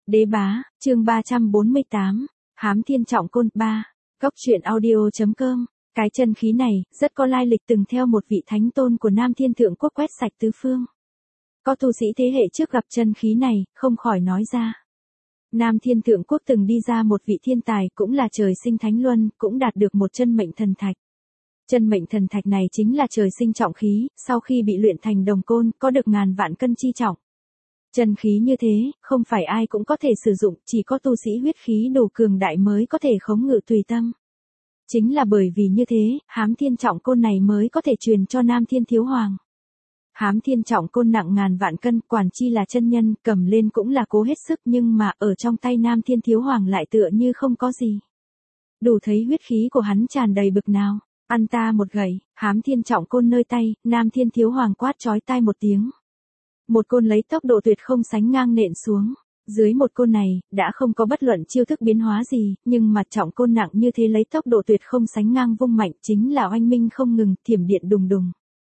Đế bá, chương 348, Hám Thiên Trọng Côn 3, Cốc truyện audio.com. Cái chân khí này, rất có lai lịch từng theo một vị thánh tôn của Nam Thiên Thượng Quốc quét sạch tứ phương. Có tu sĩ thế hệ trước gặp chân khí này, không khỏi nói ra. Nam Thiên Thượng Quốc từng đi ra một vị thiên tài cũng là trời sinh thánh luân, cũng đạt được một chân mệnh thần thạch. Chân mệnh thần thạch này chính là trời sinh trọng khí, sau khi bị luyện thành đồng côn, có được ngàn vạn cân chi trọng. Chân khí như thế, không phải ai cũng có thể sử dụng, chỉ có tu sĩ huyết khí đủ cường đại mới có thể khống ngự tùy tâm. Chính là bởi vì như thế, Hám Thiên Trọng Côn này mới có thể truyền cho Nam Thiên Thiếu Hoàng. Hám Thiên Trọng Côn nặng ngàn vạn cân, quản chi là chân nhân, cầm lên cũng là cố hết sức, nhưng mà ở trong tay Nam Thiên Thiếu Hoàng lại tựa như không có gì. Đủ thấy huyết khí của hắn tràn đầy bực nào. Ăn ta một gậy, Hám Thiên Trọng Côn nơi tay, Nam Thiên Thiếu Hoàng quát chói tai một tiếng. Một côn lấy tốc độ tuyệt không sánh ngang nện xuống. Dưới một côn này, đã không có bất luận chiêu thức biến hóa gì, nhưng mà trọng côn nặng như thế lấy tốc độ tuyệt không sánh ngang vung mạnh chính là oanh minh không ngừng, thiểm điện đùng đùng.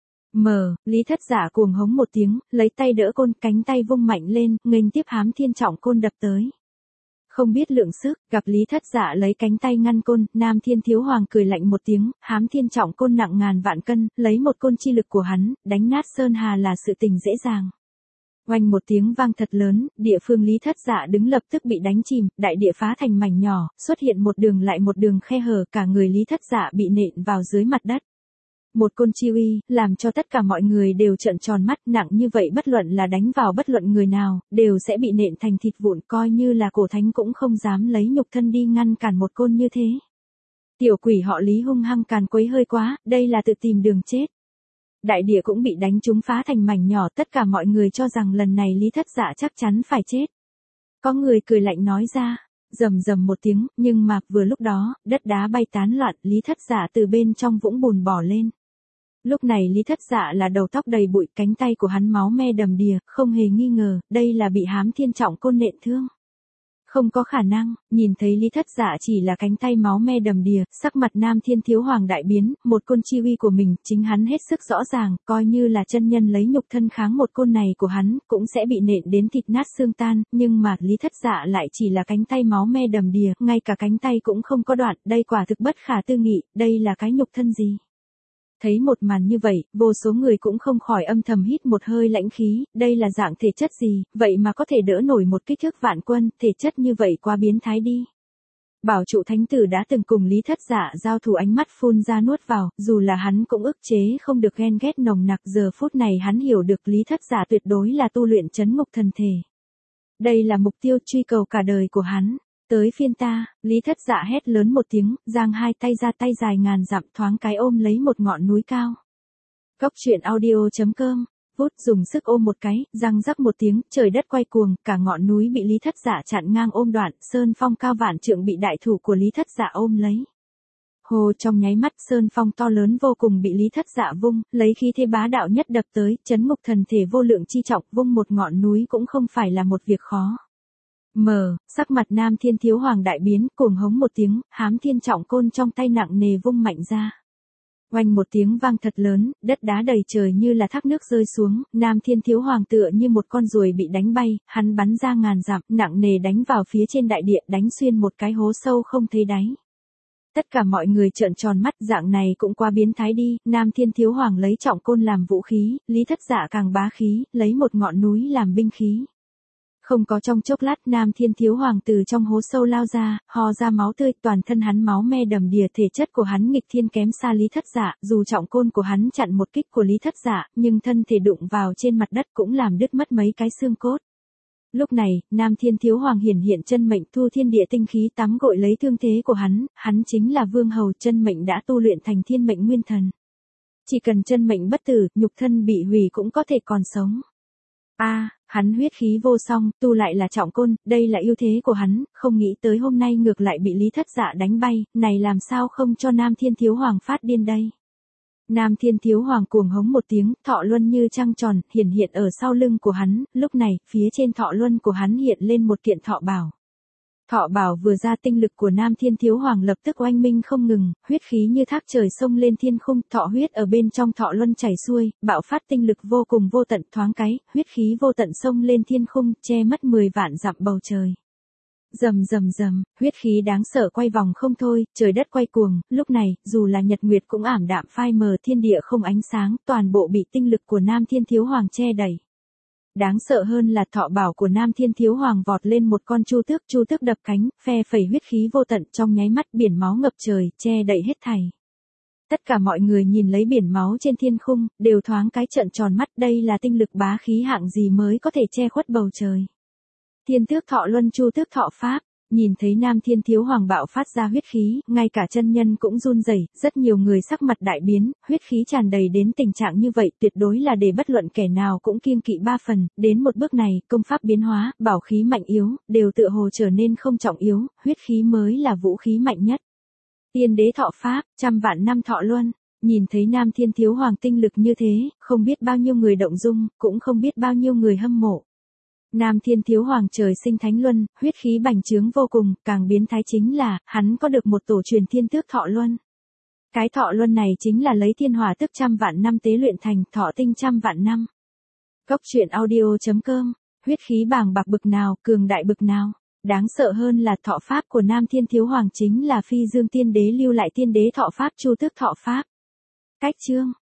Lý Thất Giả cuồng hống một tiếng, lấy tay đỡ côn, cánh tay vung mạnh lên, nghênh tiếp Hám Thiên Trọng Côn đập tới. Không biết lượng sức, gặp Lý Thất Giả lấy cánh tay ngăn côn, Nam Thiên Thiếu Hoàng cười lạnh một tiếng, Hám Thiên Trọng Côn nặng ngàn vạn cân, lấy một côn chi lực của hắn, đánh nát sơn hà là sự tình dễ dàng. Oanh một tiếng vang thật lớn, địa phương Lý Thất Dạ đứng lập tức bị đánh chìm, đại địa phá thành mảnh nhỏ, xuất hiện một đường lại một đường khe hở, cả người Lý Thất Dạ bị nện vào dưới mặt đất. Một côn chi uy, làm cho tất cả mọi người đều trợn tròn mắt, nặng như vậy bất luận là đánh vào bất luận người nào, đều sẽ bị nện thành thịt vụn, coi như là cổ thánh cũng không dám lấy nhục thân đi ngăn cản một côn như thế. Tiểu quỷ họ Lý hung hăng càn quấy hơi quá, đây là tự tìm đường chết. Đại địa cũng bị đánh trúng phá thành mảnh nhỏ, tất cả mọi người cho rằng lần này Lý Thất Dạ chắc chắn phải chết. Có người cười lạnh nói ra, rầm rầm một tiếng, nhưng mà vừa lúc đó, đất đá bay tán loạn, Lý Thất Dạ từ bên trong vũng bùn bỏ lên. Lúc này Lý Thất Dạ là đầu tóc đầy bụi, cánh tay của hắn máu me đầm đìa, không hề nghi ngờ, đây là bị Hám Thiên Trọng Côn nện thương. Không có khả năng, nhìn thấy Lý Thất Dạ chỉ là cánh tay máu me đầm đìa, sắc mặt Nam Thiên Thiếu Hoàng đại biến, một côn chi uy của mình, chính hắn hết sức rõ ràng, coi như là chân nhân lấy nhục thân kháng một côn này của hắn, cũng sẽ bị nện đến thịt nát xương tan, nhưng mà Lý Thất Dạ lại chỉ là cánh tay máu me đầm đìa, ngay cả cánh tay cũng không có đoạn, đây quả thực bất khả tư nghị, đây là cái nhục thân gì? Thấy một màn như vậy, vô số người cũng không khỏi âm thầm hít một hơi lãnh khí, đây là dạng thể chất gì, vậy mà có thể đỡ nổi một kích thước vạn quân, thể chất như vậy quá biến thái đi. Bảo trụ thánh tử đã từng cùng Lý Thất Dạ giao thủ, ánh mắt phun ra nuốt vào, dù là hắn cũng ức chế không được ghen ghét nồng nặc, giờ phút này hắn hiểu được Lý Thất Dạ tuyệt đối là tu luyện trấn ngục thần thể. Đây là mục tiêu truy cầu cả đời của hắn. Tới phiên ta, Lý Thất Dạ hét lớn một tiếng, giang hai tay ra, tay dài ngàn dặm, thoáng cái ôm lấy một ngọn núi cao. Cốc truyện audio.com, vút dùng sức ôm một cái, răng rắc một tiếng, trời đất quay cuồng, cả ngọn núi bị Lý Thất Dạ chặn ngang ôm đoạn, sơn phong cao vạn trượng bị đại thủ của Lý Thất Dạ ôm lấy. Hồ trong nháy mắt, sơn phong to lớn vô cùng bị Lý Thất Dạ vung, lấy khí thế bá đạo nhất đập tới, trấn ngục thần thể vô lượng chi trọng, vung một ngọn núi cũng không phải là một việc khó. Sắc mặt Nam Thiên Thiếu Hoàng đại biến, cuồng hống một tiếng, Hám Thiên Trọng Côn trong tay nặng nề vung mạnh ra. Oanh một tiếng vang thật lớn, đất đá đầy trời như là thác nước rơi xuống, Nam Thiên Thiếu Hoàng tựa như một con ruồi bị đánh bay, hắn bắn ra ngàn dặm, nặng nề đánh vào phía trên đại địa, đánh xuyên một cái hố sâu không thấy đáy. Tất cả mọi người trợn tròn mắt, dạng này cũng quá biến thái đi, Nam Thiên Thiếu Hoàng lấy trọng côn làm vũ khí, Lý Thất Dạ càng bá khí, lấy một ngọn núi làm binh khí. Không có trong chốc lát, Nam Thiên Thiếu Hoàng từ trong hố sâu lao ra, ho ra máu tươi, toàn thân hắn máu me đầm đìa, thể chất của hắn nghịch thiên kém xa Lý Thất Dạ, dù trọng côn của hắn chặn một kích của Lý Thất Dạ, nhưng thân thể đụng vào trên mặt đất cũng làm đứt mất mấy cái xương cốt. Lúc này, Nam Thiên Thiếu Hoàng hiển hiện chân mệnh, thu thiên địa tinh khí tắm gội lấy thương thế của hắn chính là vương hầu, chân mệnh đã tu luyện thành thiên mệnh nguyên thần. Chỉ cần chân mệnh bất tử, nhục thân bị hủy cũng có thể còn sống. Hắn huyết khí vô song, tu lại là trọng côn, đây là ưu thế của hắn, không nghĩ tới hôm nay ngược lại bị Lý Thất Dạ đánh bay, này làm sao không cho Nam Thiên Thiếu Hoàng phát điên đây. Nam Thiên Thiếu Hoàng cuồng hống một tiếng, thọ luân như trăng tròn, hiển hiện ở sau lưng của hắn, lúc này, phía trên thọ luân của hắn hiện lên một kiện thọ bảo. Thọ bảo vừa ra, tinh lực của Nam Thiên Thiếu Hoàng lập tức oanh minh không ngừng, huyết khí như thác trời sông lên thiên khung, thọ huyết ở bên trong thọ luân chảy xuôi, bạo phát tinh lực vô cùng vô tận, thoáng cái, huyết khí vô tận sông lên thiên khung, che mất 10 vạn dặm bầu trời. Rầm rầm rầm, huyết khí đáng sợ quay vòng không thôi, trời đất quay cuồng, lúc này, dù là nhật nguyệt cũng ảm đạm phai mờ, thiên địa không ánh sáng, toàn bộ bị tinh lực của Nam Thiên Thiếu Hoàng che đẩy. Đáng sợ hơn là thọ bảo của Nam Thiên Thiếu Hoàng vọt lên một con chu tước đập cánh, phe phẩy huyết khí vô tận, trong nháy mắt biển máu ngập trời, che đậy hết thảy. Tất cả mọi người nhìn lấy biển máu trên thiên khung, đều thoáng cái trợn tròn mắt, đây là tinh lực bá khí hạng gì mới có thể che khuất bầu trời. Thiên tước thọ luân, chu tước thọ pháp, nhìn thấy Nam Thiên Thiếu Hoàng bạo phát ra huyết khí, ngay cả chân nhân cũng run rẩy, rất nhiều người sắc mặt đại biến, huyết khí tràn đầy đến tình trạng như vậy tuyệt đối là để bất luận kẻ nào cũng kiêng kỵ ba phần, đến một bước này, công pháp biến hóa, bảo khí mạnh yếu, đều tựa hồ trở nên không trọng yếu, huyết khí mới là vũ khí mạnh nhất. Tiên đế thọ pháp, trăm vạn năm thọ luân. Nhìn thấy Nam Thiên Thiếu Hoàng tinh lực như thế, không biết bao nhiêu người động dung, cũng không biết bao nhiêu người hâm mộ. Nam Thiên Thiếu Hoàng trời sinh thánh luân, huyết khí bành trướng vô cùng, càng biến thái chính là, hắn có được một tổ truyền thiên tước thọ luân. Cái thọ luân này chính là lấy thiên hỏa tức trăm vạn năm tế luyện thành, thọ tinh trăm vạn năm. Cốc truyện audio.com, huyết khí bàng bạc bực nào, cường đại bực nào. Đáng sợ hơn là thọ pháp của Nam Thiên Thiếu Hoàng chính là Phi Dương Tiên Đế lưu lại tiên đế thọ pháp, chu tước thọ pháp. Cách chương